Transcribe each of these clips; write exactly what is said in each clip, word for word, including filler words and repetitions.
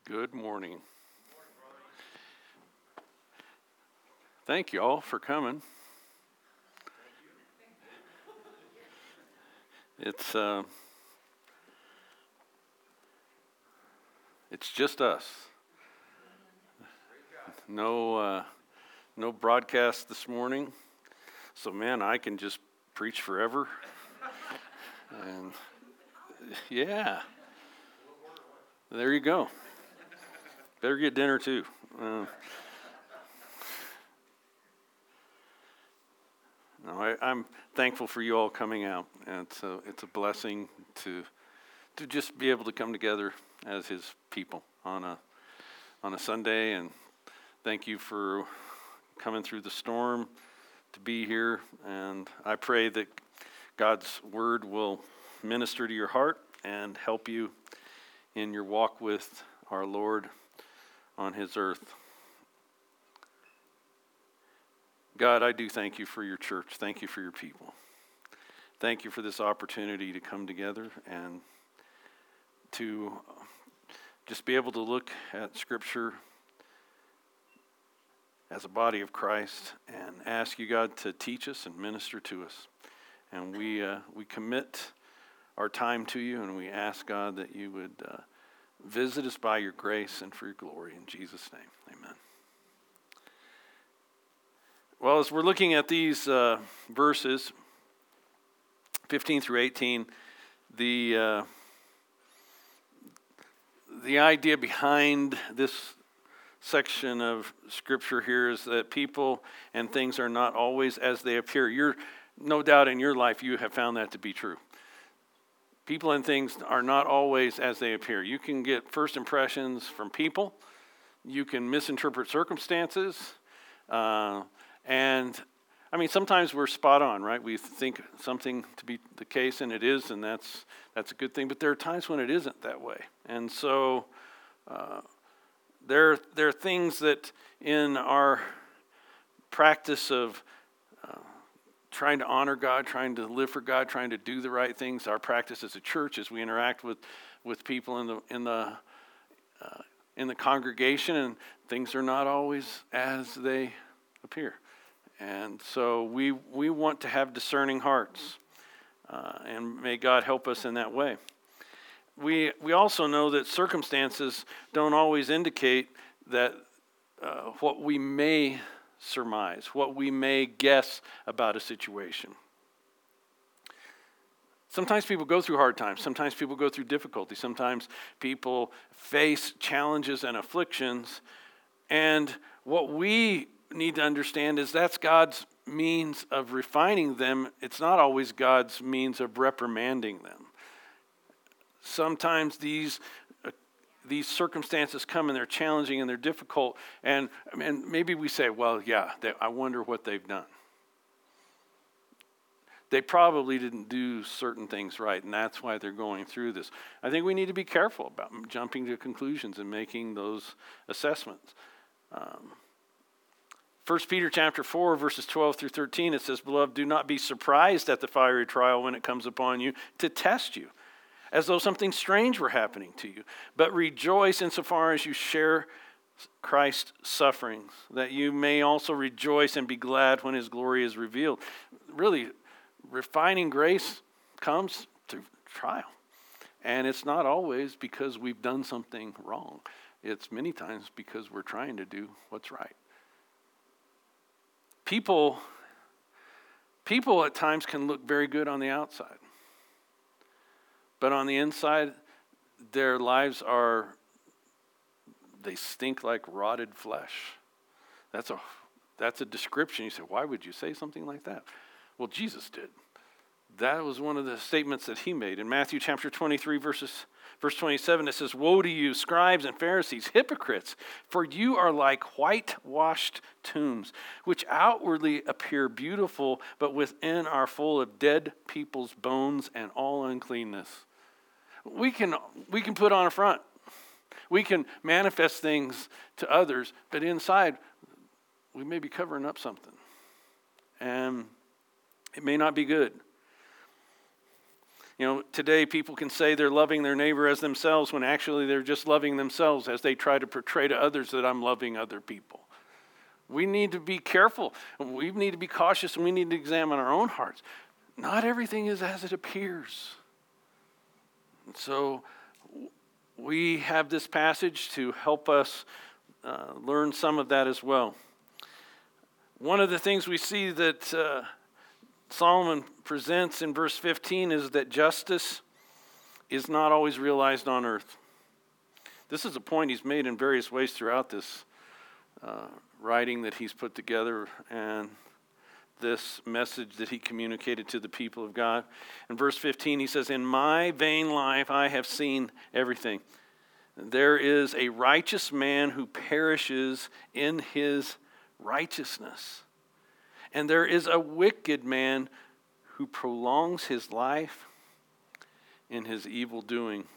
Good morning. Thank you all for coming. It's uh, it's just us. No uh, no broadcast this morning, so man, I can just preach forever. And yeah, there you go. Better get dinner too. Uh, no, I, I'm thankful for you all coming out, and it's a, it's a blessing to to just be able to come together as His people on a on a Sunday. And thank you for coming through the storm to be here. And I pray that God's word will minister to your heart and help you in your walk with our Lord on His earth. God, I do thank you for your church. Thank you for your people. Thank you for this opportunity to come together and to just be able to look at Scripture as a body of Christ and ask you, God, to teach us and minister to us. And we uh, we commit our time to you, and we ask, God, that you would uh, visit us by your grace and for your glory. In Jesus' name, amen. Well, as we're looking at these uh, verses, fifteen through eighteen, the uh, the idea behind this section of Scripture here is that people and things are not always as they appear. You're no doubt in your life you have found that to be true. People and things are not always as they appear. You can get first impressions from people. You can misinterpret circumstances. Uh, and, I mean, sometimes we're spot on, right? We think something to be the case, and it is, and that's that's a good thing. But there are times when it isn't that way. And so uh, there, there are things that in our practice of uh, trying to honor God, trying to live for God, trying to do the right things, our practice as a church, as we interact with, with people in the in the uh, in the congregation, and things are not always as they appear. And so we we want to have discerning hearts, uh, and may God help us in that way. We we also know that circumstances don't always indicate that uh, what we may surmise, what we may guess about a situation. Sometimes people go through hard times. Sometimes people go through difficulty. Sometimes people face challenges and afflictions. And what we need to understand is that's God's means of refining them. It's not always God's means of reprimanding them. Sometimes these uh, these circumstances come and they're challenging and they're difficult, and, and maybe we say, well, yeah, they, I wonder what they've done. They probably didn't do certain things right, and that's why they're going through this. I think we need to be careful about jumping to conclusions and making those assessments. Um, First Peter chapter four, verses twelve through thirteen, it says, "Beloved, do not be surprised at the fiery trial when it comes upon you to test you, as though something strange were happening to you. But rejoice insofar as you share Christ's sufferings, that you may also rejoice and be glad when His glory is revealed." Really, refining grace comes through trial. And it's not always because we've done something wrong. It's many times because we're trying to do what's right. People, people at times can look very good on the outside. But on the inside, their lives are, they stink like rotted flesh. That's a that's a description. You say, why would you say something like that? Well, Jesus did. That was one of the statements that He made. In Matthew chapter twenty-three, verses, verse twenty-seven, it says, "Woe to you, scribes and Pharisees, hypocrites, for you are like whitewashed tombs, which outwardly appear beautiful, but within are full of dead people's bones and all uncleanness." We can we can put on a front. We can manifest things to others, but inside we may be covering up something. And it may not be good. You know, today people can say they're loving their neighbor as themselves when actually they're just loving themselves as they try to portray to others that I'm loving other people. We need to be careful. We need to be cautious, and we need to examine our own hearts. Not everything is as it appears. And so we have this passage to help us uh, learn some of that as well. One of the things we see that uh, Solomon presents in verse fifteen is that justice is not always realized on earth. This is a point he's made in various ways throughout this uh, writing that he's put together, and this message that he communicated to the people of God. In verse fifteen, he says, "In my vain life I have seen everything. There is a righteous man who perishes in his righteousness, and there is a wicked man who prolongs his life in his evil doing."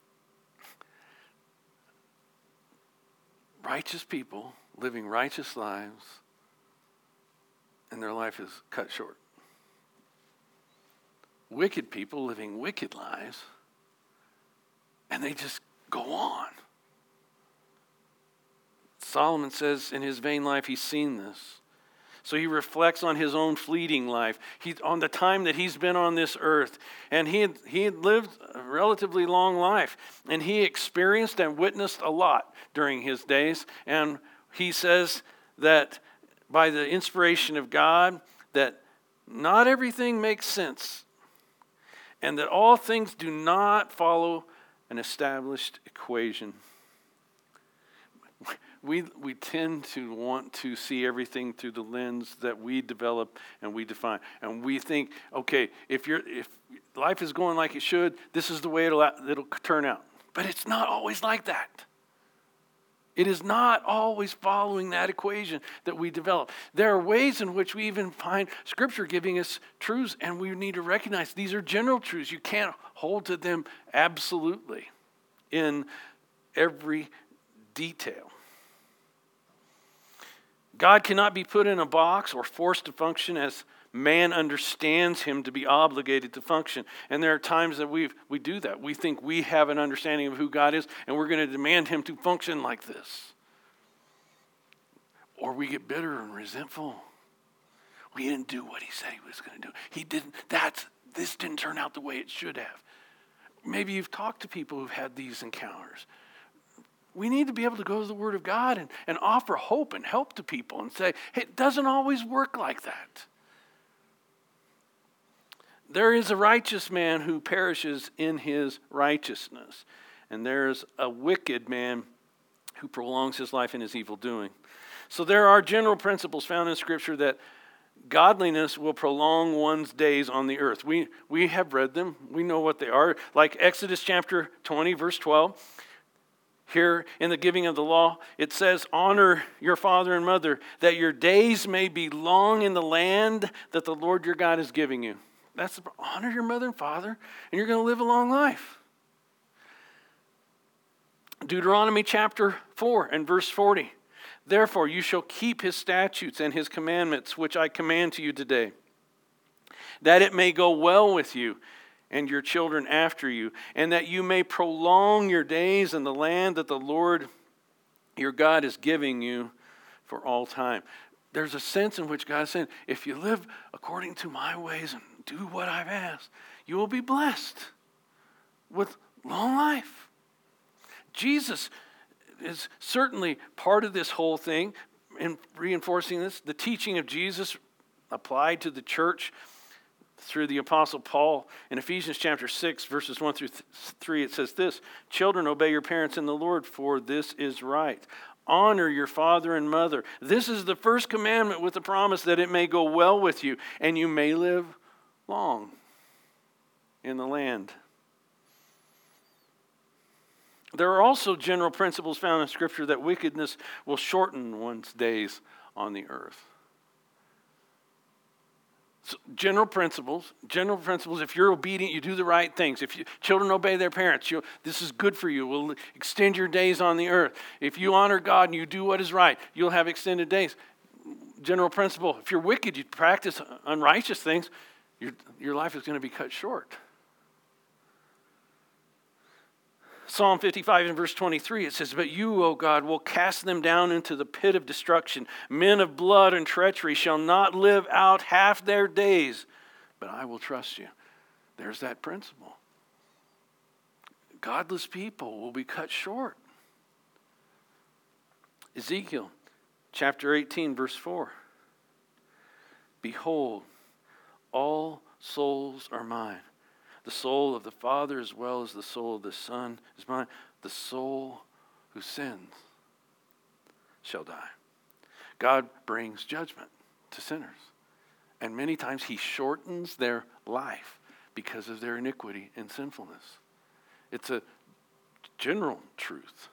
Righteous people living righteous lives, and their life is cut short. Wicked people living wicked lives, and they just go on. Solomon says in his vain life he's seen this. So he reflects on his own fleeting life, he, on the time that he's been on this earth. And he had, he had lived a relatively long life, and he experienced and witnessed a lot during his days. And he says that by the inspiration of God, that not everything makes sense, and that all things do not follow an established equation. We we tend to want to see everything through the lens that we develop and we define, and we think, okay, if you're if life is going like it should, this is the way it'll it'll turn out. But it's not always like that. It is not always following that equation that we develop. There are ways in which we even find Scripture giving us truths, and we need to recognize these are general truths. You can't hold to them absolutely in every detail. God cannot be put in a box or forced to function as man understands him to be obligated to function. And there are times that we we do that. We think we have an understanding of who God is, and we're going to demand him to function like this. Or we get bitter and resentful. We didn't do what he said he was going to do. He didn't. That's this didn't turn out the way it should have. Maybe you've talked to people who've had these encounters. We need to be able to go to the Word of God and, and offer hope and help to people and say, hey, it doesn't always work like that. There is a righteous man who perishes in his righteousness, and there is a wicked man who prolongs his life in his evil doing. So there are general principles found in Scripture that godliness will prolong one's days on the earth. We we have read them. We know what they are. Like Exodus chapter twenty, verse twelve. Here in the giving of the law, it says, honor your father and mother, that your days may be long in the land that the Lord your God is giving you. That's the, honor your mother and father, and you're going to live a long life. Deuteronomy chapter four and verse forty. Therefore you shall keep his statutes and his commandments, which I command to you today, that it may go well with you and your children after you, and that you may prolong your days in the land that the Lord your God is giving you for all time. There's a sense in which God is saying, if you live according to my ways and do what I've asked, you will be blessed with long life. Jesus is certainly part of this whole thing in reinforcing this. The teaching of Jesus applied to the church through the Apostle Paul. In Ephesians chapter six, verses one through three, it says this, children, obey your parents in the Lord, for this is right. Honor your father and mother. This is the first commandment with the promise that it may go well with you, and you may live long in the land. There are also general principles found in Scripture that wickedness will shorten one's days on the earth. So general principles, general principles, if you're obedient, you do the right things. If you, children obey their parents, you, this is good for you. It will extend your days on the earth. If you honor God and you do what is right, you'll have extended days. General principle, if you're wicked, you practice unrighteous things, your, your life is going to be cut short. Psalm fifty-five and verse twenty-three, it says, "But you, O God, will cast them down into the pit of destruction. Men of blood and treachery shall not live out half their days, but I will trust you." There's that principle. Godless people will be cut short. Ezekiel chapter eighteen, verse four. "Behold, all souls are mine. The soul of the Father as well as the soul of the Son is mine. The soul who sins shall die." God brings judgment to sinners. And many times he shortens their life because of their iniquity and sinfulness. It's a general truth.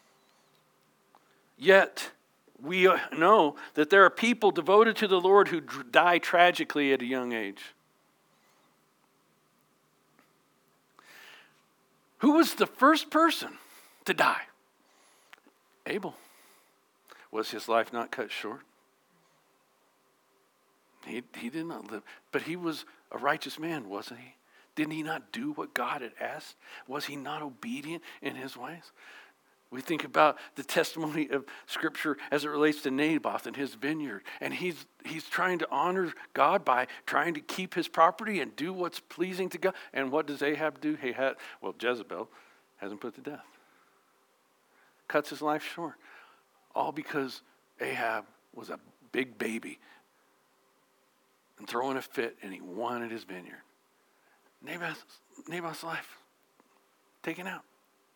Yet, we know that there are people devoted to the Lord who die tragically at a young age. Who was the first person to die? Abel. Was his life not cut short? He, he did not live, but he was a righteous man, wasn't he? Didn't he not do what God had asked? Was he not obedient in his ways? We think about the testimony of Scripture as it relates to Naboth and his vineyard. And he's he's trying to honor God by trying to keep his property and do what's pleasing to God. And what does Ahab do? He had, well, Jezebel has him put to death. Cuts his life short. All because Ahab was a big baby and throwing a fit, and he wanted his vineyard. Naboth's, Naboth's life taken out.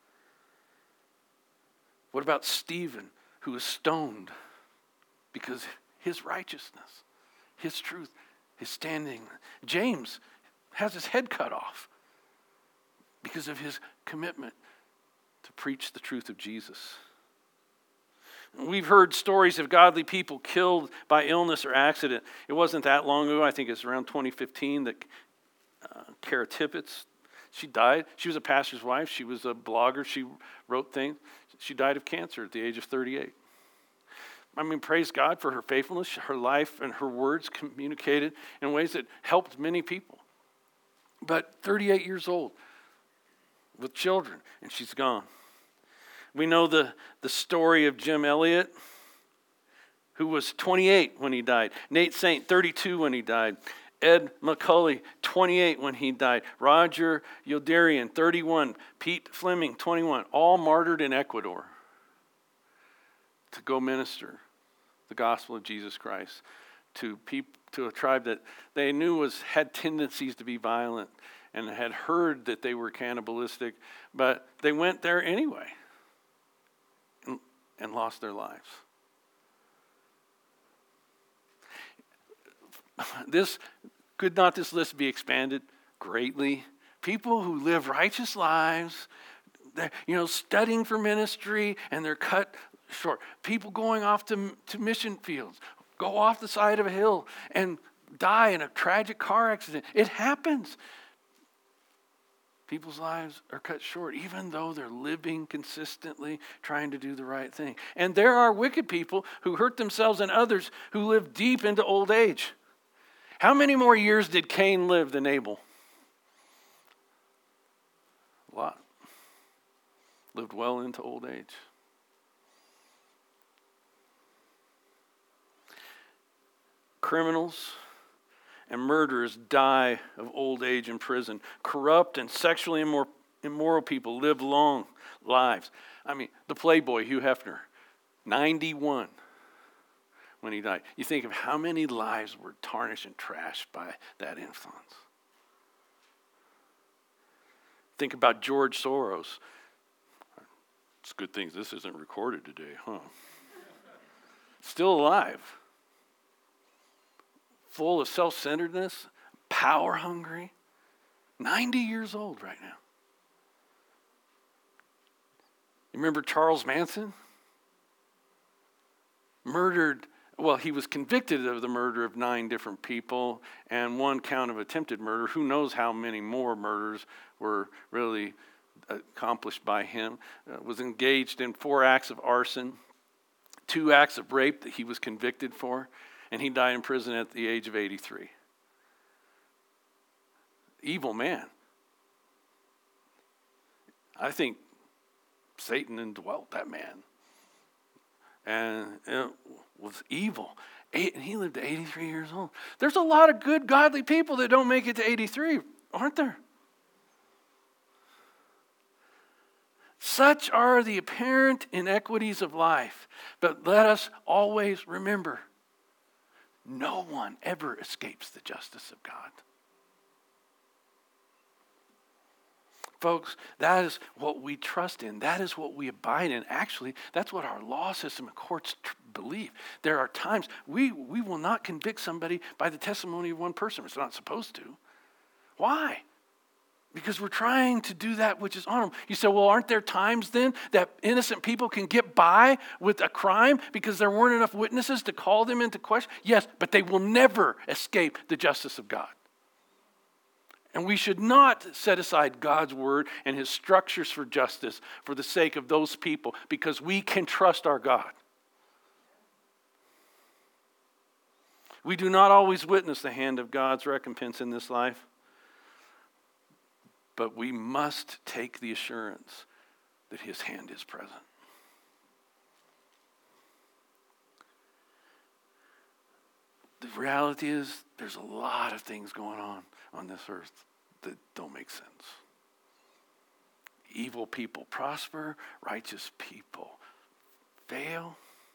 What about Stephen, who was stoned because his righteousness, his truth, his standing? James has his head cut off because of his commitment to preach the truth of Jesus. We've heard stories of godly people killed by illness or accident. It wasn't that long ago. I think it's around twenty fifteen that uh, Kara Tippett, she died. She was a pastor's wife. She was a blogger. She wrote things. She died of cancer at the age of thirty-eight. I mean, praise God for her faithfulness. Her life and her words communicated in ways that helped many people. But thirty-eight years old with children, and she's gone. We know the, the story of Jim Elliott, who was twenty-eight when he died. Nate Saint, thirty-two when he died. Ed McCully, twenty-eight when he died. Roger Youderian, thirty-one. Pete Fleming, twenty-one. All martyred in Ecuador to go minister the gospel of Jesus Christ to people, to a tribe that they knew was had tendencies to be violent and had heard that they were cannibalistic, but they went there anyway and, and lost their lives. This could not this list be expanded greatly? People who live righteous lives, they're, you know, studying for ministry, and they're cut short. People going off to, to mission fields, go off the side of a hill and die in a tragic car accident. It happens. People's lives are cut short, even though they're living consistently, trying to do the right thing. And there are wicked people who hurt themselves and others who live deep into old age. How many more years did Cain live than Abel? A lot. Lived well into old age. Criminals and murderers die of old age in prison. Corrupt and sexually immor- immoral people live long lives. I mean, the Playboy, Hugh Hefner, ninety-one. When he died. You think of how many lives were tarnished and trashed by that influence. Think about George Soros. It's a good thing this isn't recorded today, huh? Still alive. Full of self-centeredness, power hungry. ninety years old right now. You remember Charles Manson? Murdered. Well, he was convicted of the murder of nine different people and one count of attempted murder. Who knows how many more murders were really accomplished by him. Uh, was engaged in four acts of arson, two acts of rape that he was convicted for, and he died in prison at the age of eighty-three. Evil man. I think Satan indwelt that man. And it was evil. Eight, and he lived to eighty-three years old. There's a lot of good, godly people that don't make it to eighty-three, aren't there? Such are the apparent inequities of life. But let us always remember, no one ever escapes the justice of God. Folks, that is what we trust in. That is what we abide in. Actually, that's what our law system and courts tr- believe. There are times we, we will not convict somebody by the testimony of one person. It's not supposed to. Why? Because we're trying to do that which is honorable. You say, well, aren't there times then that innocent people can get by with a crime because there weren't enough witnesses to call them into question? Yes, but they will never escape the justice of God. And we should not set aside God's word and his structures for justice for the sake of those people, because we can trust our God. We do not always witness the hand of God's recompense in this life, but we must take the assurance that his hand is present. The reality is there's a lot of things going on on this earth that don't make sense. Evil people prosper, righteous people fail.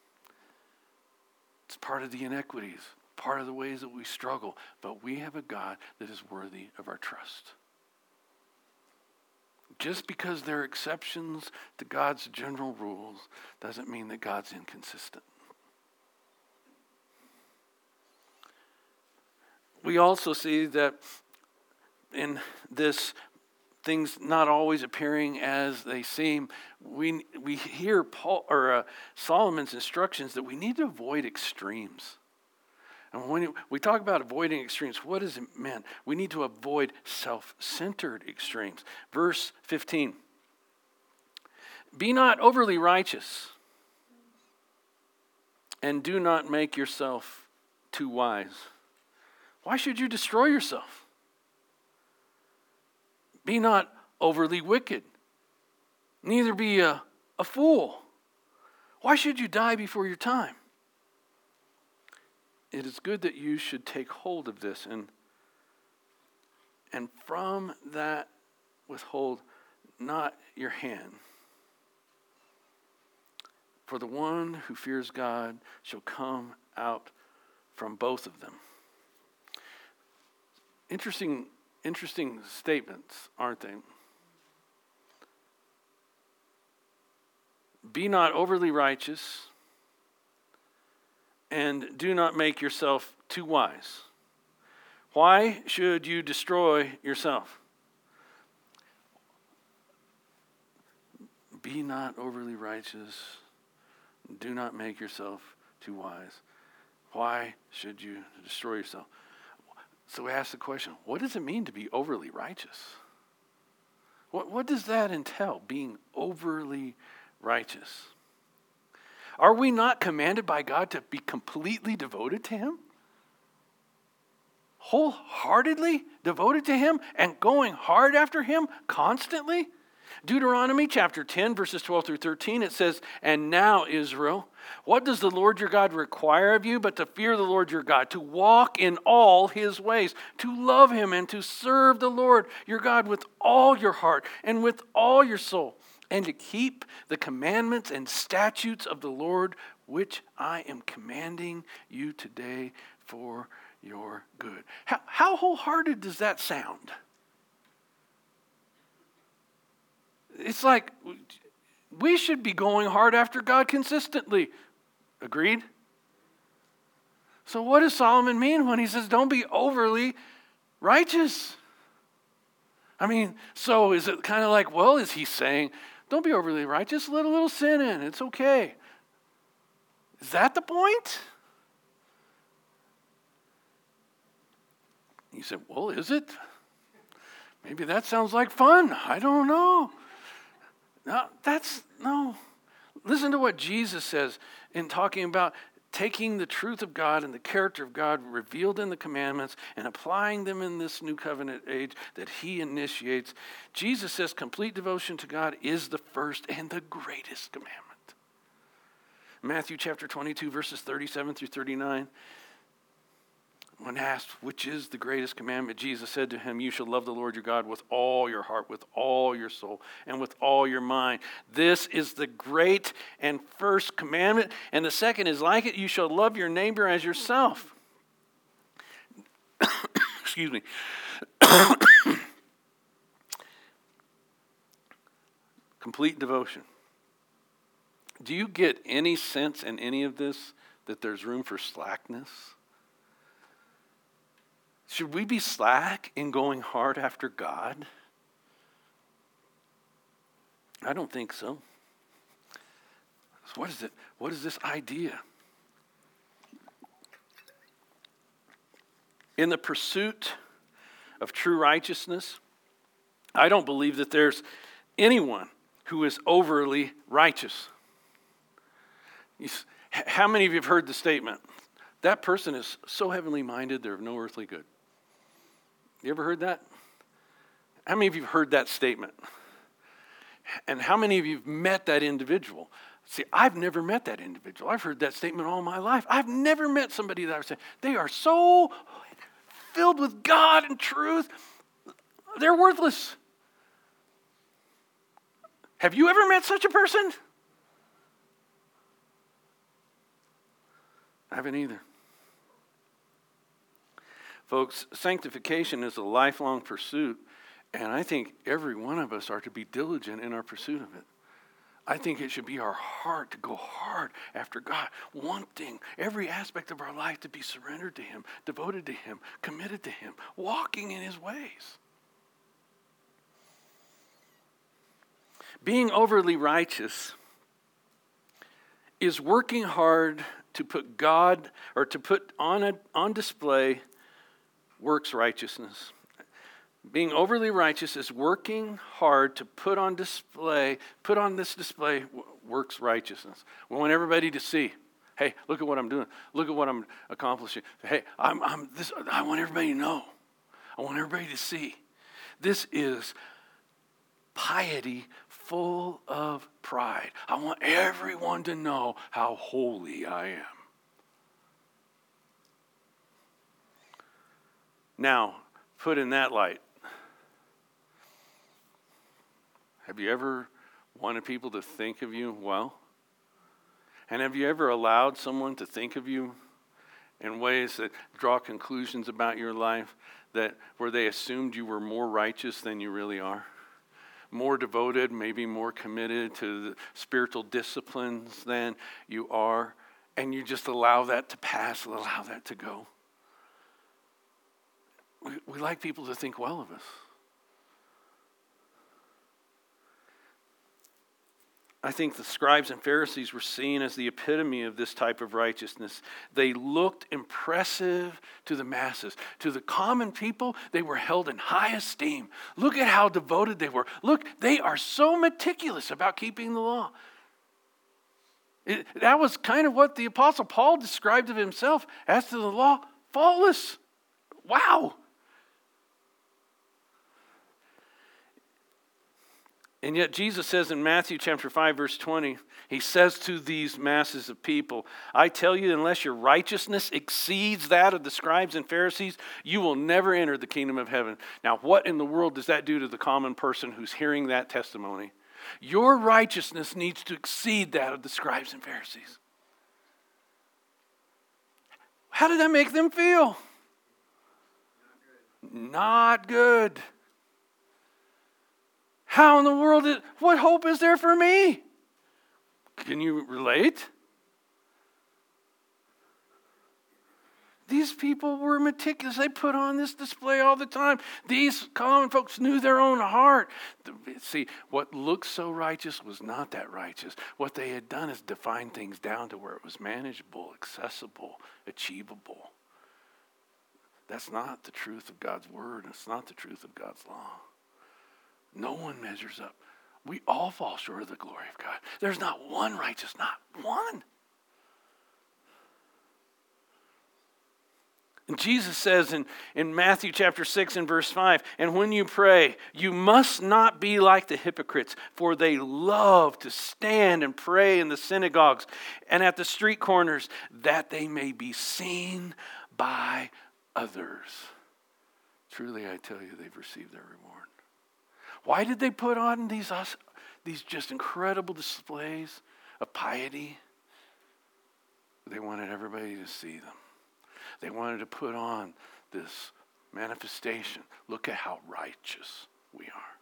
It's part of the inequities, part of the ways that we struggle, but we have a God that is worthy of our trust. Just because there are exceptions to God's general rules doesn't mean that God's inconsistent. We also see that in this, things not always appearing as they seem, we we hear Paul or uh, Solomon's instructions that we need to avoid extremes. And when we talk about avoiding extremes, what does it mean? We need to avoid self-centered extremes. Verse fifteen. Be not overly righteous, and do not make yourself too wise. Why should you destroy yourself? Be not overly wicked, neither be a, a fool. Why should you die before your time? It is good that you should take hold of this, and, and from that withhold not your hand. For the one who fears God shall come out from both of them. Interesting, interesting statements, aren't they? Be not overly righteous, and do not make yourself too wise. Why should you destroy yourself? Be not overly righteous, do not make yourself too wise. Why should you destroy yourself? So we ask the question, what does it mean to be overly righteous? What, what does that entail, being overly righteous? Are we not commanded by God to be completely devoted to him? Wholeheartedly devoted to him and going hard after him constantly? Deuteronomy chapter ten, verses twelve through thirteen, it says, and now, Israel, what does the Lord your God require of you but to fear the Lord your God, to walk in all his ways, to love him and to serve the Lord your God with all your heart and with all your soul, and to keep the commandments and statutes of the Lord, which I am commanding you today for your good. How, how wholehearted does that sound? It's like we should be going hard after God consistently. Agreed? So what does Solomon mean when he says don't be overly righteous? I mean, so is it kind of like, well, is he saying don't be overly righteous, let a little sin in, it's okay. Is that the point? You said, well, is it? Maybe that sounds like fun. I don't know. No, that's, no. Listen to what Jesus says in talking about taking the truth of God and the character of God revealed in the commandments and applying them in this new covenant age that he initiates. Jesus says complete devotion to God is the first and the greatest commandment. Matthew chapter twenty-two, verses thirty-seven through thirty-nine. When asked, which is the greatest commandment, Jesus said to him, you shall love the Lord your God with all your heart, with all your soul, and with all your mind. This is the great and first commandment. And the second is like it, you shall love your neighbor as yourself. Excuse me. Complete devotion. Do you get any sense in any of this that there's room for slackness? Should we be slack in going hard after God? I don't think so. So what is it? What is this idea? In the pursuit of true righteousness, I don't believe that there's anyone who is overly righteous. How many of you have heard the statement, that person is so heavenly minded, they're of no earthly good? You ever heard that? How many of you have heard that statement? And how many of you have met that individual? See, I've never met that individual. I've heard that statement all my life. I've never met somebody that I would say, they are so filled with God and truth, they're worthless. Have you ever met such a person? I haven't either. Folks, sanctification is a lifelong pursuit, and I think every one of us are to be diligent in our pursuit of it. I think it should be our heart to go hard after God, wanting every aspect of our life to be surrendered to him, devoted to him, committed to him, walking in his ways. Being overly righteous is working hard to put God, or to put on a, on display works righteousness. Being overly righteous is working hard to put on display, put on this display works righteousness. We want everybody to see, hey, look at what I'm doing. Look at what I'm accomplishing. Hey, I'm, I'm this. I want everybody to know. I want everybody to see. This is piety full of pride. I want everyone to know how holy I am. Now, put in that light, have you ever wanted people to think of you well? And have you ever allowed someone to think of you in ways that draw conclusions about your life that where they assumed you were more righteous than you really are? More devoted, maybe more committed to the spiritual disciplines than you are, and you just allow that to pass, allow that to go. We, we like people to think well of us. I think the scribes and Pharisees were seen as the epitome of this type of righteousness. They looked impressive to the masses. To the common people, they were held in high esteem. Look at how devoted they were. Look, they are so meticulous about keeping the law. It, that was kind of what the Apostle Paul described of himself as to the law, faultless. Wow. And yet Jesus says in Matthew chapter five, verse twenty, he says to these masses of people, I tell you, unless your righteousness exceeds that of the scribes and Pharisees, you will never enter the kingdom of heaven. Now, what in the world does that do to the common person who's hearing that testimony? Your righteousness needs to exceed that of the scribes and Pharisees. How did that make them feel? Not good. How in the world, is, what hope is there for me? Can you relate? These people were meticulous. They put on this display all the time. These common folks knew their own heart. See, what looked so righteous was not that righteous. What they had done is define things down to where it was manageable, accessible, achievable. That's not the truth of God's word. It's not the truth of God's law. No one measures up. We all fall short of the glory of God. There's not one righteous, not one. And Jesus says in, in Matthew chapter six and verse five, and when you pray, you must not be like the hypocrites, for they love to stand and pray in the synagogues and at the street corners, that they may be seen by others. Truly, I tell you, they've received their reward. Why did they put on these, these just incredible displays of piety? They wanted everybody to see them. They wanted to put on this manifestation. Look at how righteous we are.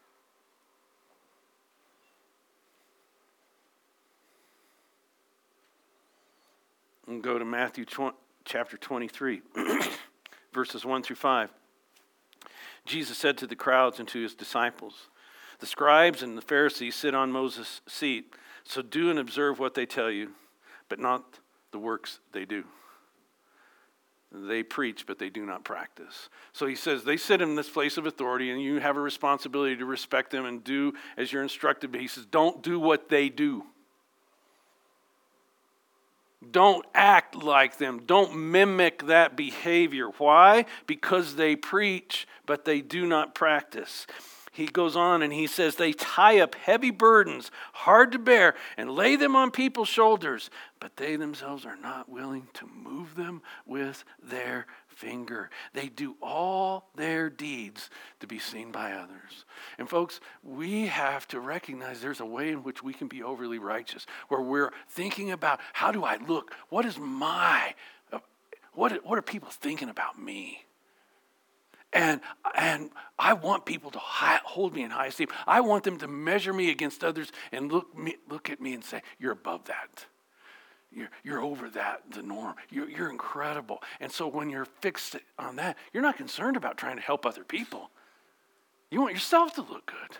And go to Matthew chapter twenty-three, verses one through five. Jesus said to the crowds and to his disciples, the scribes and the Pharisees sit on Moses' seat, so do and observe what they tell you, but not the works they do. They preach, but they do not practice. So he says they sit in this place of authority, and you have a responsibility to respect them and do as you're instructed. But he says, don't do what they do. Don't act like them. Don't mimic that behavior. Why? Because they preach, but they do not practice. He goes on and he says they tie up heavy burdens, hard to bear, and lay them on people's shoulders, but they themselves are not willing to move them with their finger. They do all their deeds to be seen by others. And folks, we have to recognize there's a way in which we can be overly righteous, where we're thinking about, how do I look? What is my, what, what are people thinking about me? And and I want people to high, hold me in high esteem. I want them to measure me against others and look me, look at me and say, you're above that. You're, you're over that, the norm. You're, you're incredible. And so when you're fixed on that, you're not concerned about trying to help other people. You want yourself to look good.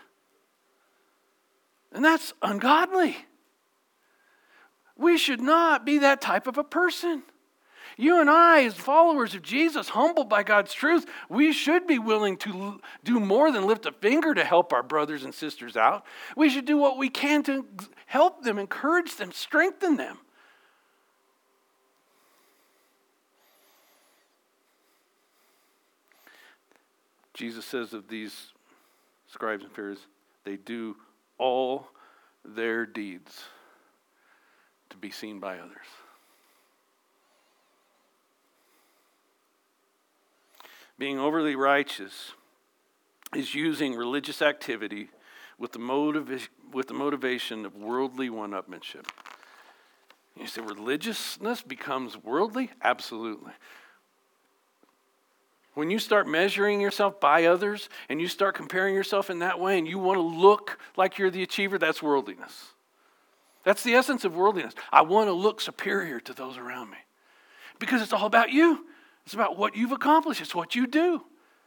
And that's ungodly. We should not be that type of a person. You and I, as followers of Jesus, humbled by God's truth, we should be willing to do more than lift a finger to help our brothers and sisters out. We should do what we can to help them, encourage them, strengthen them. Jesus says of these scribes and Pharisees, they do all their deeds to be seen by others. Being overly righteous is using religious activity with the motiva- with the motivation of worldly one-upmanship. You say religiousness becomes worldly? Absolutely. When you start measuring yourself by others and you start comparing yourself in that way and you want to look like you're the achiever, that's worldliness. That's the essence of worldliness. I want to look superior to those around me because it's all about you. It's about what you've accomplished. It's what you do.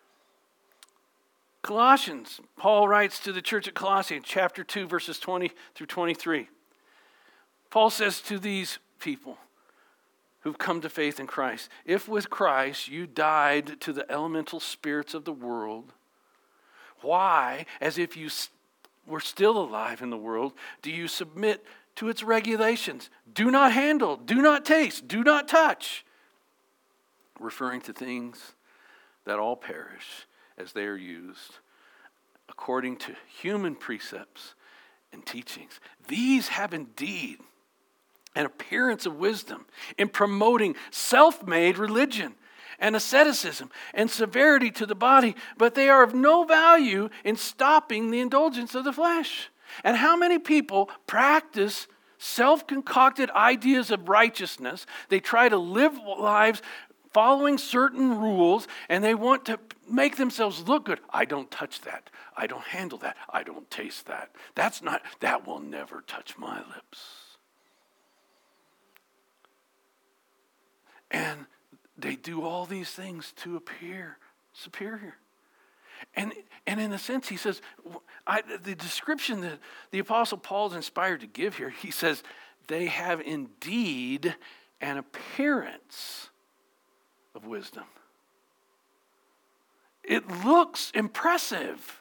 Colossians, Paul writes to the church at Colossae in chapter two, verses twenty through twenty-three. Paul says to these people who've come to faith in Christ, if with Christ you died to the elemental spirits of the world, why, as if you were still alive in the world, do you submit to its regulations? Do not handle, do not taste, do not touch. Referring to things that all perish as they are used according to human precepts and teachings. These have indeed an appearance of wisdom in promoting self-made religion and asceticism and severity to the body, but they are of no value in stopping the indulgence of the flesh. And how many people practice self-concocted ideas of righteousness? They try to live lives following certain rules, and they want to make themselves look good. I don't touch that. I don't handle that. I don't taste that. That's not, that will never touch my lips. And they do all these things to appear superior. And, and in a sense, he says, I, the description that the Apostle Paul is inspired to give here, he says, they have indeed an appearance of wisdom. It looks impressive,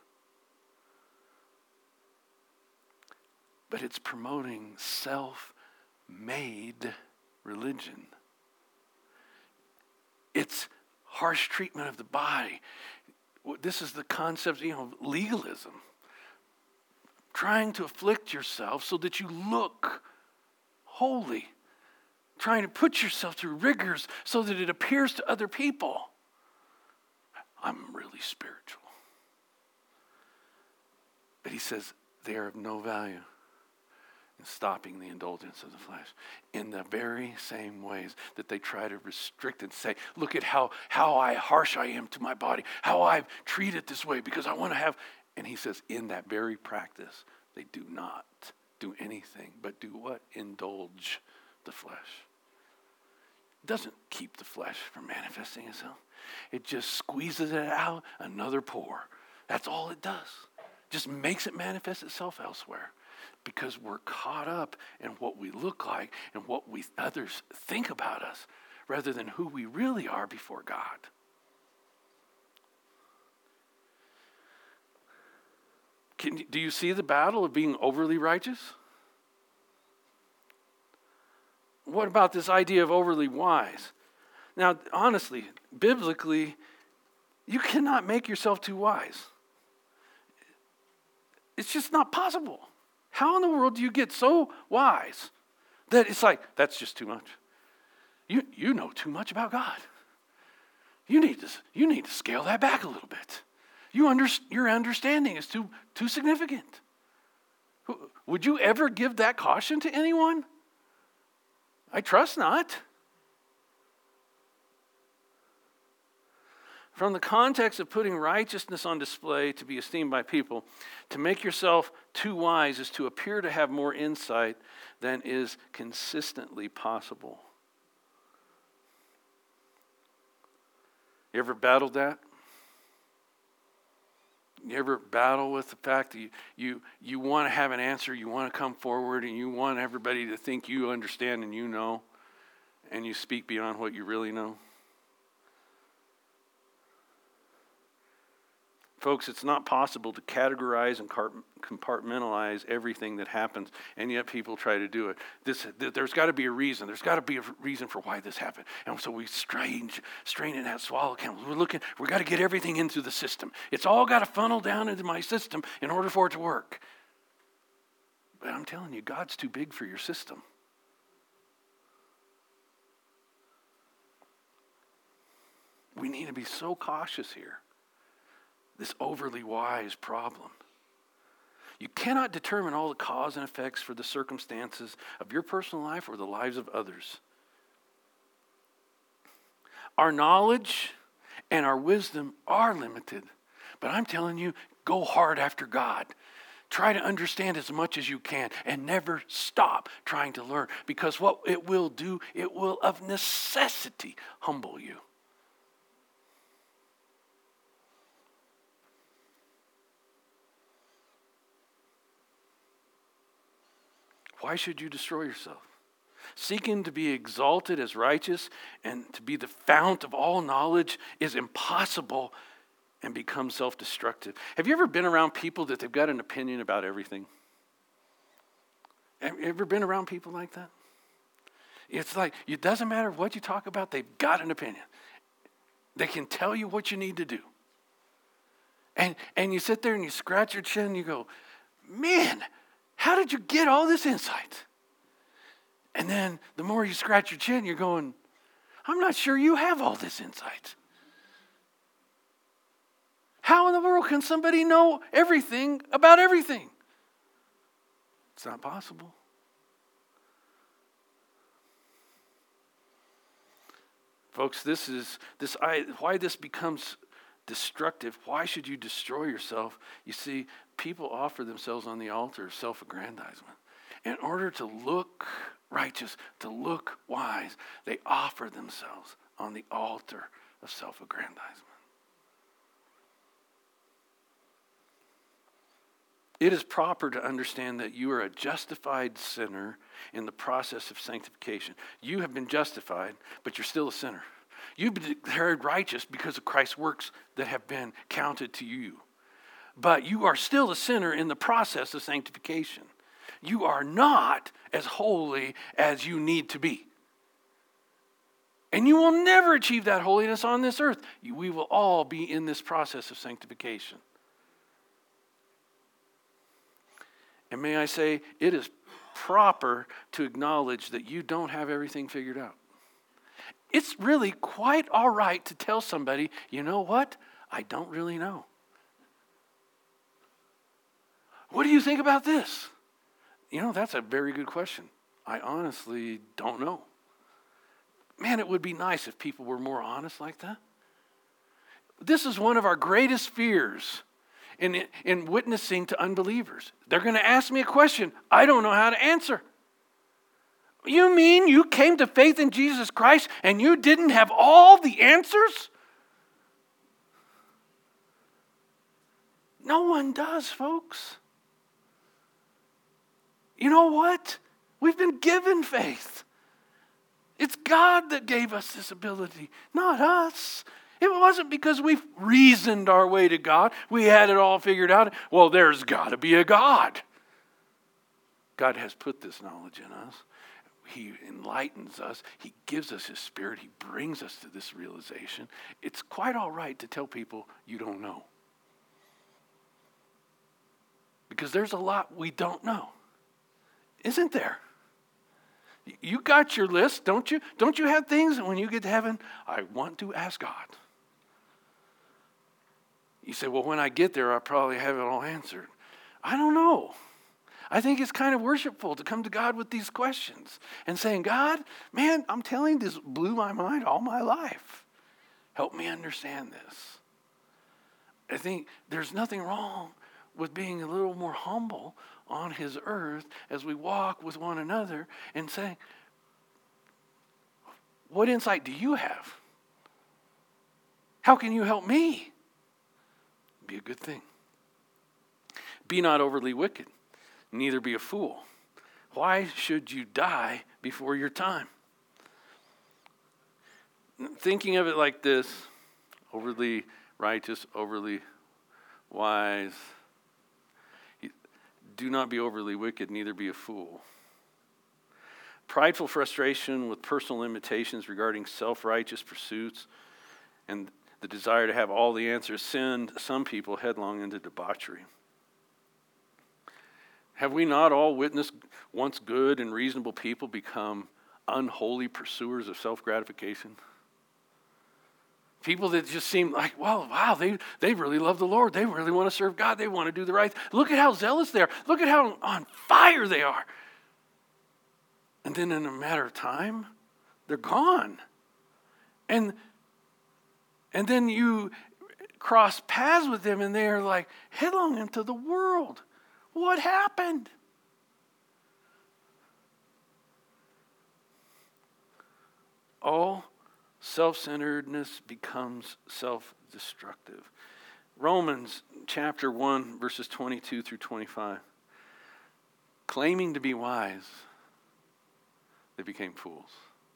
but it's promoting self-made religion. It's harsh treatment of the body. This is the concept, you know, legalism. Trying to afflict yourself so that you look holy. Trying to put yourself through rigors so that it appears to other people. I'm really spiritual. But he says they are of no value in stopping the indulgence of the flesh. In the very same ways that they try to restrict and say, look at how, how I harsh I am to my body, how I've treated this way because I want to have. And he says, in that very practice, they do not do anything but do what? Indulge the flesh. It doesn't keep the flesh from manifesting itself. It just squeezes it out another pore. That's all it does. Just makes it manifest itself elsewhere. Because we're caught up in what we look like and what we others think about us rather than who we really are before God. Can, do you see the battle of being overly righteous? What about this idea of overly wise? Now, honestly, biblically, you cannot make yourself too wise. It's just not possible. How in the world do you get so wise that it's like, that's just too much? You you know too much about God. You need to, you need to scale that back a little bit. You under, your understanding is too, too significant. Would you ever give that caution to anyone? I trust not. From the context of putting righteousness on display to be esteemed by people, to make yourself too wise is to appear to have more insight than is consistently possible. You ever battled that? You ever battle with the fact that you, you, you want to have an answer, you want to come forward, and you want everybody to think you understand and you know, and you speak beyond what you really know? Folks, it's not possible to categorize and compartmentalize everything that happens, and yet people try to do it. This, there's got to be a reason. There's got to be a reason for why this happened. And so we strain, strain in that swallow account. We're looking, we've got to get everything into the system. It's all got to funnel down into my system in order for it to work. But I'm telling you, God's too big for your system. We need to be so cautious here. This overly wise problem. You cannot determine all the cause and effects for the circumstances of your personal life or the lives of others. Our knowledge and our wisdom are limited, but I'm telling you, go hard after God. Try to understand as much as you can and never stop trying to learn, because what it will do, it will of necessity humble you. Why should you destroy yourself? Seeking to be exalted as righteous and to be the fount of all knowledge is impossible and becomes self-destructive. Have you ever been around people that they've got an opinion about everything? Have you ever been around people like that? It's like, it doesn't matter what you talk about, they've got an opinion. They can tell you what you need to do. And, and you sit there and you scratch your chin and you go, man, how did you get all this insight? And then the more you scratch your chin, you're going, I'm not sure you have all this insight. How in the world can somebody know everything about everything? It's not possible. Folks, this is this I why this becomes destructive. Why should you destroy yourself? You see, people offer themselves on the altar of self-aggrandizement. In order to look righteous, to look wise, they offer themselves on the altar of self-aggrandizement. It is proper to understand that you are a justified sinner in the process of sanctification. You have been justified, but you're still a sinner. You've been declared righteous because of Christ's works that have been counted to you. But you are still a sinner in the process of sanctification. You are not as holy as you need to be. And you will never achieve that holiness on this earth. We will all be in this process of sanctification. And may I say, it is proper to acknowledge that you don't have everything figured out. It's really quite all right to tell somebody, you know what? I don't really know. What do you think about this? You know, that's a very good question. I honestly don't know. Man, it would be nice if people were more honest like that. This is one of our greatest fears in, in witnessing to unbelievers. They're going to ask me a question I don't know how to answer. You mean you came to faith in Jesus Christ and you didn't have all the answers? No one does, folks. You know what? We've been given faith. It's God that gave us this ability, not us. It wasn't because we've reasoned our way to God. We had it all figured out. Well, there's got to be a God. God has put this knowledge in us. He enlightens us. He gives us His Spirit. He brings us to this realization. It's quite all right to tell people you don't know. Because there's a lot we don't know. Isn't there? You got your list, don't you? Don't you have things that when you get to heaven, I want to ask God? You say, well, when I get there, I probably have it all answered. I don't know. I think it's kind of worshipful to come to God with these questions and saying, God, man, I'm telling you, this blew my mind all my life. Help me understand this. I think there's nothing wrong with being a little more humble on His earth as we walk with one another and saying, what insight do you have? How can you help me? Be a good thing. Be not overly wicked, neither be a fool. Why should you die before your time? Thinking of it like this, overly righteous, overly wise. Do not be overly wicked, neither be a fool. Prideful frustration with personal limitations regarding self-righteous pursuits and the desire to have all the answers send some people headlong into debauchery. Have we not all witnessed once good and reasonable people become unholy pursuers of self-gratification? People that just seem like, well, wow, they, they really love the Lord. They really want to serve God. They want to do the right thing. Look at how zealous they are. Look at how on fire they are. And then in a matter of time, they're gone. And, and then you cross paths with them and they're like headlong into the world. What happened? Oh, self-centeredness becomes self-destructive. Romans chapter one, verses twenty-two through twenty-five. Claiming to be wise, they became fools,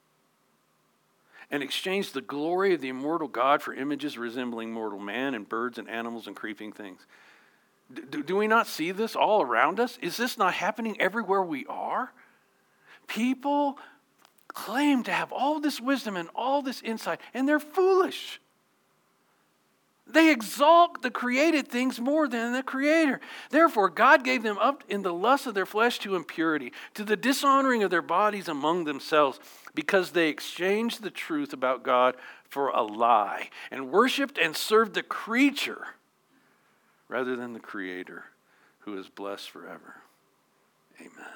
and exchanged the glory of the immortal God for images resembling mortal man and birds and animals and creeping things. Do, do we not see this all around us? Is this not happening everywhere we are? People claim to have all this wisdom and all this insight, and they're foolish. They exalt the created things more than the Creator. Therefore, God gave them up in the lust of their flesh to impurity, to the dishonoring of their bodies among themselves, because they exchanged the truth about God for a lie, and worshipped and served the creature rather than the Creator, who is blessed forever. Amen.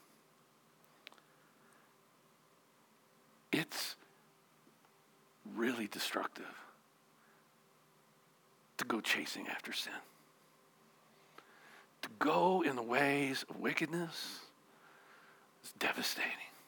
It's really destructive to go chasing after sin. To go in the ways of wickedness is devastating.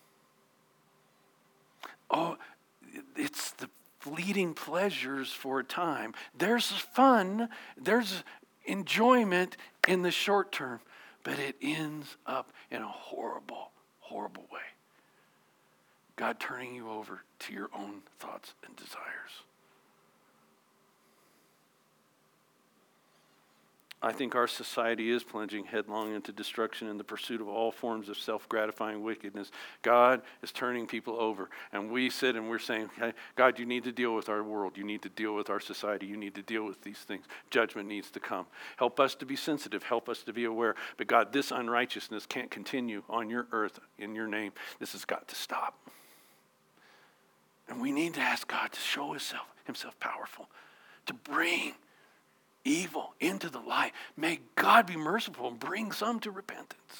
Oh, it's the fleeting pleasures for a time. There's fun, there's enjoyment in the short term, but it ends up in a horrible, horrible way. God turning you over to your own thoughts and desires. I think our society is plunging headlong into destruction in the pursuit of all forms of self-gratifying wickedness. God is turning people over. And we sit and we're saying, hey, God, you need to deal with our world. You need to deal with our society. You need to deal with these things. Judgment needs to come. Help us to be sensitive. Help us to be aware. But God, this unrighteousness can't continue on your earth in your name. This has got to stop. And we need to ask God to show himself, himself powerful, to bring evil into the light. May God be merciful and bring some to repentance,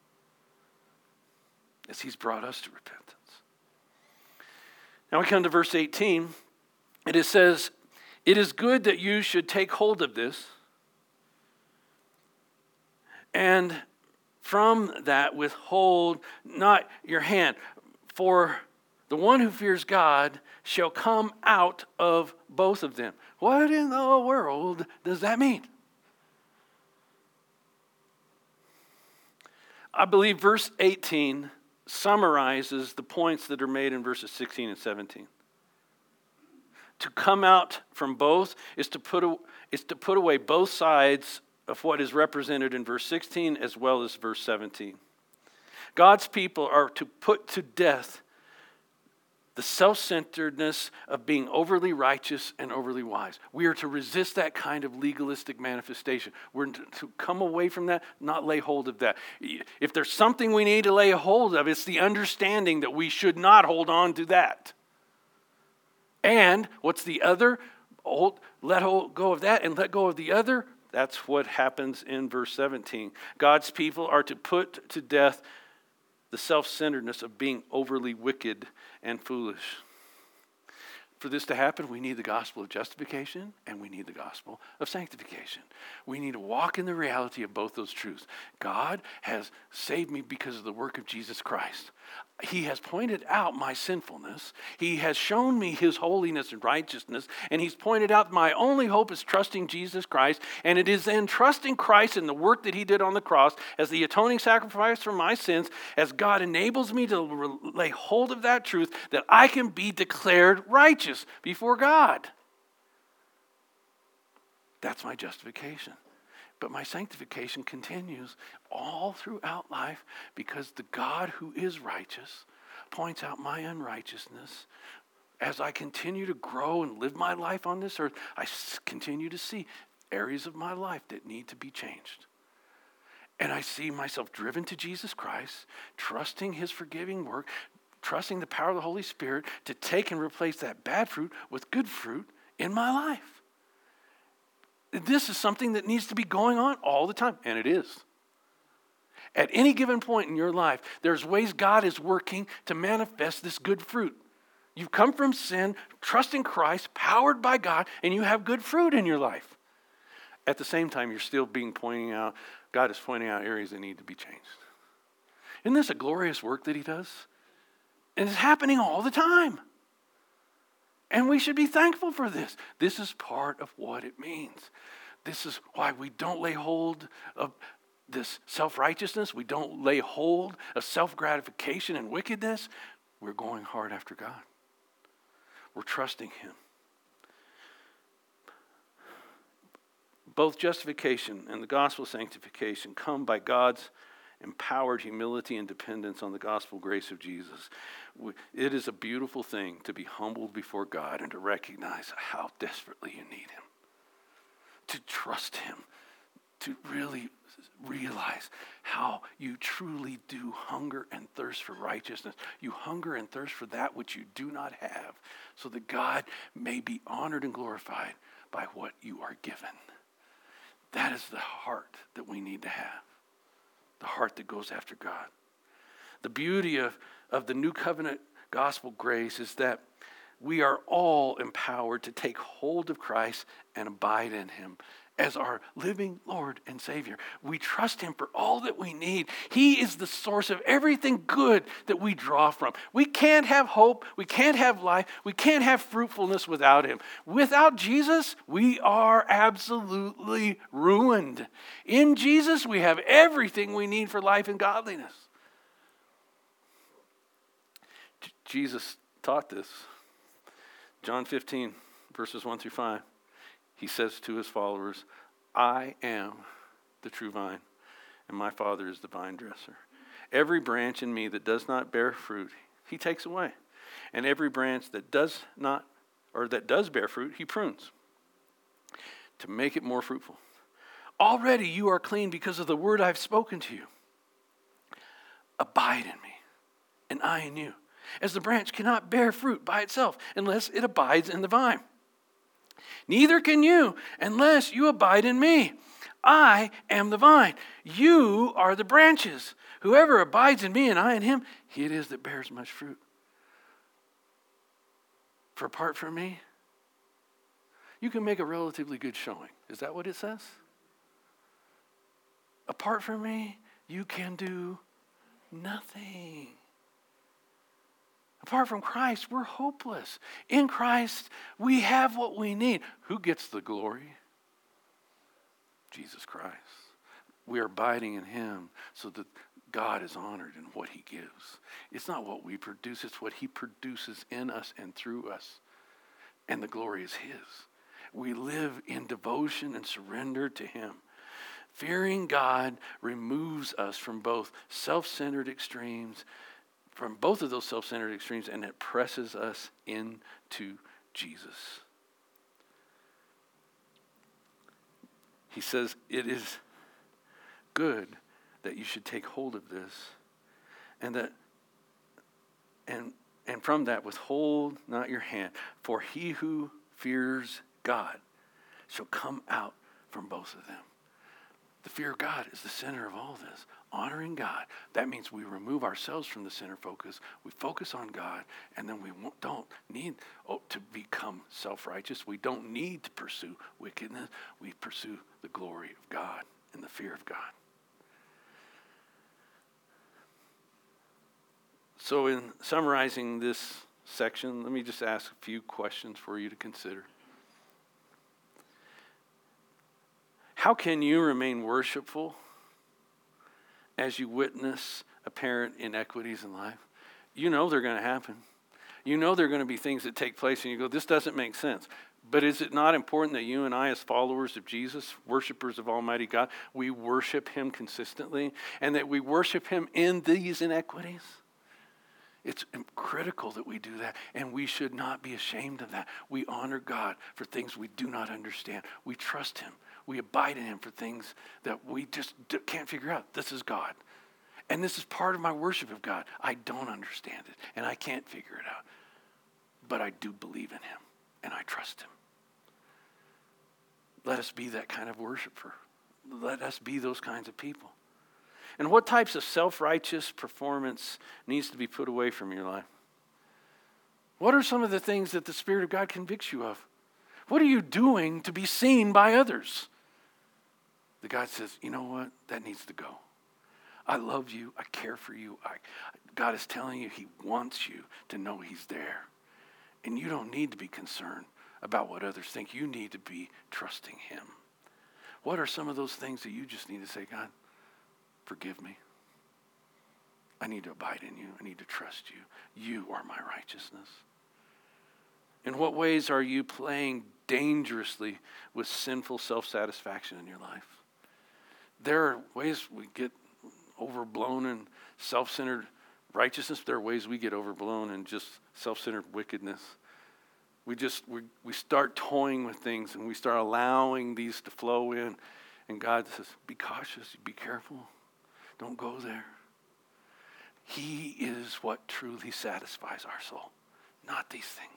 as he's brought us to repentance. Now we come to verse eighteen, and it says, "It is good that you should take hold of this, and from that withhold not your hand. For the one who fears God shall come out of both of them." What in the world does that mean? I believe verse eighteen summarizes the points that are made in verses sixteen and seventeen. To come out from both is to put, is to put away both sides of what is represented in verse sixteen as well as verse seventeen. God's people are to put to death the self-centeredness of being overly righteous and overly wise. We are to resist that kind of legalistic manifestation. We're to come away from that, not lay hold of that. If there's something we need to lay hold of, it's the understanding that we should not hold on to that. And what's the other? Hold, let go of that and let go of the other. That's what happens in verse seventeen. God's people are to put to death the self-centeredness of being overly wicked and foolish. For this to happen, we need the gospel of justification and we need the gospel of sanctification. We need to walk in the reality of both those truths. God has saved me because of the work of Jesus Christ. He has pointed out my sinfulness. He has shown me his holiness and righteousness. And he's pointed out my only hope is trusting Jesus Christ. And it is in trusting Christ and the work that he did on the cross as the atoning sacrifice for my sins, as God enables me to lay hold of that truth, that I can be declared righteous before God. That's my justification. But my sanctification continues all throughout life because the God who is righteous points out my unrighteousness. As I continue to grow and live my life on this earth, I continue to see areas of my life that need to be changed. And I see myself driven to Jesus Christ, trusting his forgiving work, trusting the power of the Holy Spirit to take and replace that bad fruit with good fruit in my life. This is something that needs to be going on all the time, and it is. At any given point in your life, there's ways God is working to manifest this good fruit. You've come from sin, trusting Christ, powered by God, and you have good fruit in your life. At the same time, you're still being pointing out, God is pointing out areas that need to be changed. Isn't this a glorious work that he does? And it's happening all the time. And we should be thankful for this. This is part of what it means. This is why we don't lay hold of this self-righteousness. We don't lay hold of self-gratification and wickedness. We're going hard after God. We're trusting him. Both justification and the gospel of sanctification come by God's empowered humility and dependence on the gospel grace of Jesus. It is a beautiful thing to be humbled before God and to recognize how desperately you need him. To trust him. To really realize how you truly do hunger and thirst for righteousness. You hunger and thirst for that which you do not have, so that God may be honored and glorified by what you are given. That is the heart that we need to have. The heart that goes after God. The beauty of, of the new covenant gospel grace is that we are all empowered to take hold of Christ and abide in him as our living Lord and Savior. We trust him for all that we need. He is the source of everything good that we draw from. We can't have hope. We can't have life. We can't have fruitfulness without him. Without Jesus, we are absolutely ruined. In Jesus, we have everything we need for life and godliness. J- Jesus taught this. John fifteen, verses one through five. He says to his followers, I am the true vine, and my Father is the vine dresser. Every branch in me that does not bear fruit, he takes away. And every branch that does not, or that does bear fruit, he prunes to make it more fruitful. Already you are clean because of the word I've spoken to you. Abide in me, and I in you. As the branch cannot bear fruit by itself unless it abides in the vine. Neither can you unless you abide in me. I am the vine. You are the branches. Whoever abides in me and I in him, he it is that bears much fruit. For apart from me, you can make a relatively good showing. Is that what it says? Apart from me, you can do nothing. Apart from Christ, we're hopeless. In Christ, we have what we need. Who gets the glory? Jesus Christ. We are abiding in him so that God is honored in what he gives. It's not what we produce, it's what he produces in us and through us. And the glory is his. We live in devotion and surrender to him. Fearing God removes us from both self-centered extremes, from both of those self-centered extremes, and it presses us into Jesus. He says, it is good that you should take hold of this, and that and and from that withhold not your hand, for he who fears God shall come out from both of them. The fear of God is the center of all this. Honoring God. That means we remove ourselves from the center focus. We focus on God, and then we don't need oh, to become self-righteous. We don't need to pursue wickedness. We pursue the glory of God and the fear of God. So in summarizing this section, let me just ask a few questions for you to consider. How can you remain worshipful as you witness apparent inequities in life? You know they're going to happen. You know there are going to be things that take place and you go, this doesn't make sense. But is it not important that you and I, as followers of Jesus, worshipers of Almighty God, we worship him consistently and that we worship him in these inequities? It's critical that we do that, and we should not be ashamed of that. We honor God for things we do not understand. We trust him. We abide in him for things that we just can't figure out. This is God. And this is part of my worship of God. I don't understand it, and I can't figure it out. But I do believe in him, and I trust him. Let us be that kind of worshiper. Let us be those kinds of people. And what types of self-righteous performance needs to be put away from your life? What are some of the things that the Spirit of God convicts you of? What are you doing to be seen by others? The God says, you know what? That needs to go. I love you. I care for you. I, God is telling you he wants you to know he's there. And you don't need to be concerned about what others think. You need to be trusting him. What are some of those things that you just need to say, God, forgive me. I need to abide in you. I need to trust you. You are my righteousness. In what ways are you playing dangerously with sinful self-satisfaction in your life? There are ways we get overblown in self-centered righteousness. There are ways we get overblown in just self-centered wickedness. We just, we, we start toying with things and we start allowing these to flow in. And God says, be cautious, be careful. Don't go there. He is what truly satisfies our soul, not these things.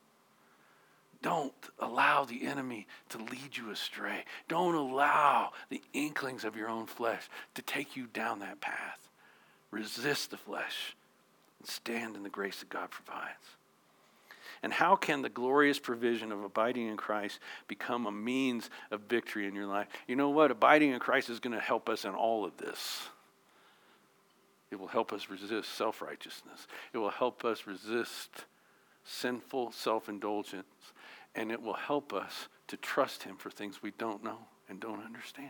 Don't allow the enemy to lead you astray. Don't allow the inklings of your own flesh to take you down that path. Resist the flesh and stand in the grace that God provides. And how can the glorious provision of abiding in Christ become a means of victory in your life? You know what? Abiding in Christ is going to help us in all of this. It will help us resist self-righteousness. It will help us resist sinful self-indulgence. And it will help us to trust him for things we don't know and don't understand.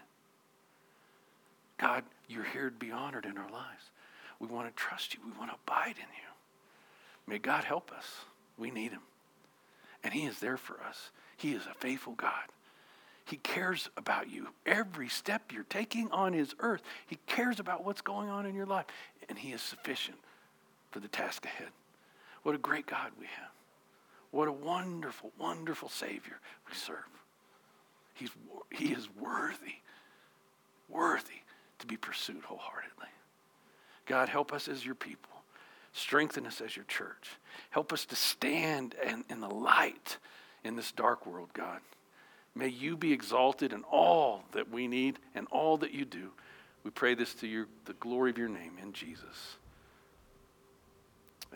God, you're here to be honored in our lives. We want to trust you. We want to abide in you. May God help us. We need him. And he is there for us. He is a faithful God. He cares about you. Every step you're taking on his earth, he cares about what's going on in your life. And he is sufficient for the task ahead. What a great God we have. What a wonderful, wonderful Savior we serve. He's, he is worthy, worthy to be pursued wholeheartedly. God, help us as your people. Strengthen us as your church. Help us to stand in, in the light in this dark world, God. May you be exalted in all that we need and all that you do. We pray this to your, the glory of your name in Jesus.